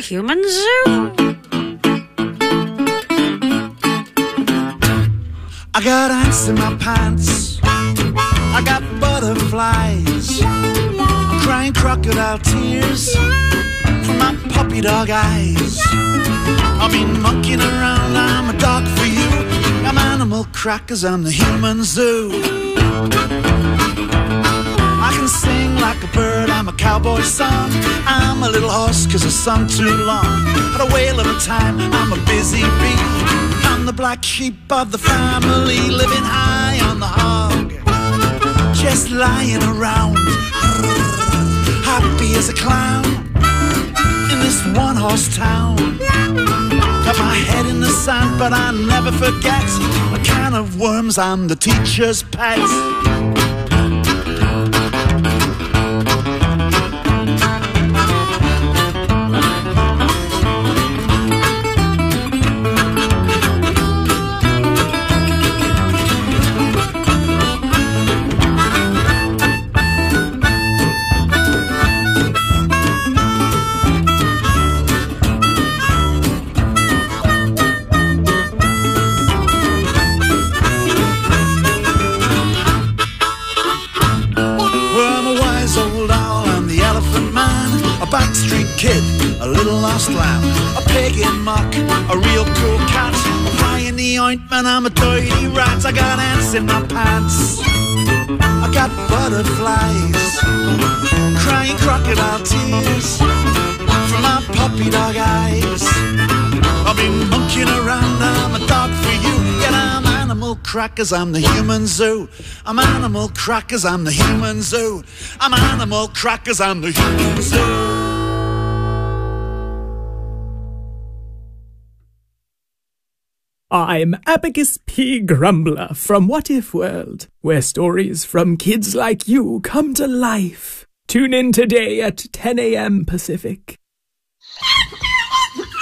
human zoo. I got ants in my pants, I got butterflies, I'm crying crocodile tears from my puppy dog eyes. I've been monkeying around, I'm a dog for you. I'm animal crackers, I'm the human zoo. I can sing like a bird, I'm a cowboy song. I'm a little horse cause I sung too long. Had a whale of a time, I'm a busy bee. I'm the black sheep of the family, living high on the hog, just lying around, happy as a clown in this one-horse town. Got my head in the sand, but I never forget. A can of worms, I'm the teacher's pet. Backstreet kid, a little lost lamb, a pig in muck, a real cool cat, a fly in the ointment, I'm a dirty rat. I got ants in my pants, I got butterflies, crying crocodile tears from my puppy dog eyes. I've been monkeying around, I'm a dog for you. Yet I'm animal crackers, I'm the human zoo. I'm animal crackers, I'm the human zoo. I'm animal crackers, I'm the human zoo. I'm Abacus P. Grumbler from What If World, where stories from kids like you come to life. Tune in today at 10 a.m. Pacific.